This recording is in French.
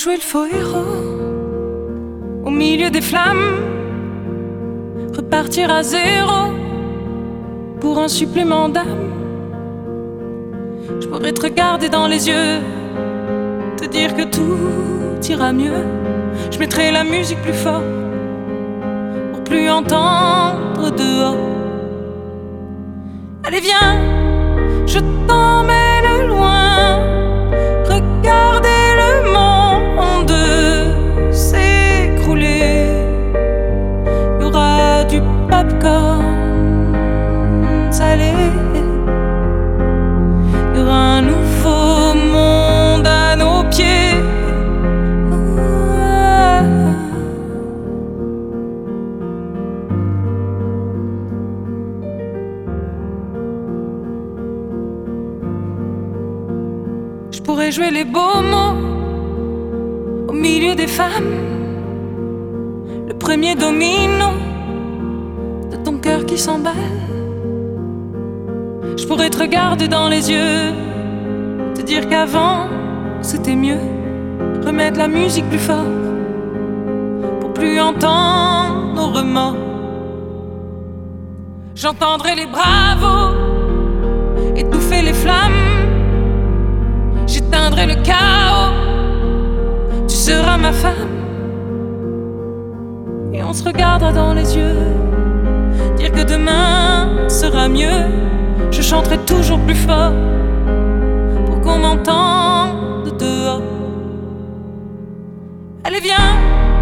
jouer le faux héros au milieu des flammes, repartir à zéro pour un supplément d'âme. Je pourrais te regarder dans les yeux, te dire que tout ira mieux. Je mettrai la musique plus fort pour plus entendre dehors. Allez viens, je t'emmène loin, regarder le monde s'écrouler. Il y aura du popcorn salé, il y aura un nouveau monde à nos pieds. Je pourrais jouer les beaux mots au milieu des femmes, le premier domino de ton cœur qui s'emballe. Je pourrais te regarder dans les yeux, te dire qu'avant c'était mieux, remettre la musique plus fort pour plus entendre nos remords. J'entendrai les bravos étouffer les flammes, j'éteindrai le chaos, tu seras ma femme. Et on se regardera dans les yeux, dire que demain sera mieux. Je chanterai toujours plus fort qu'on m'entende dehors. Allez viens,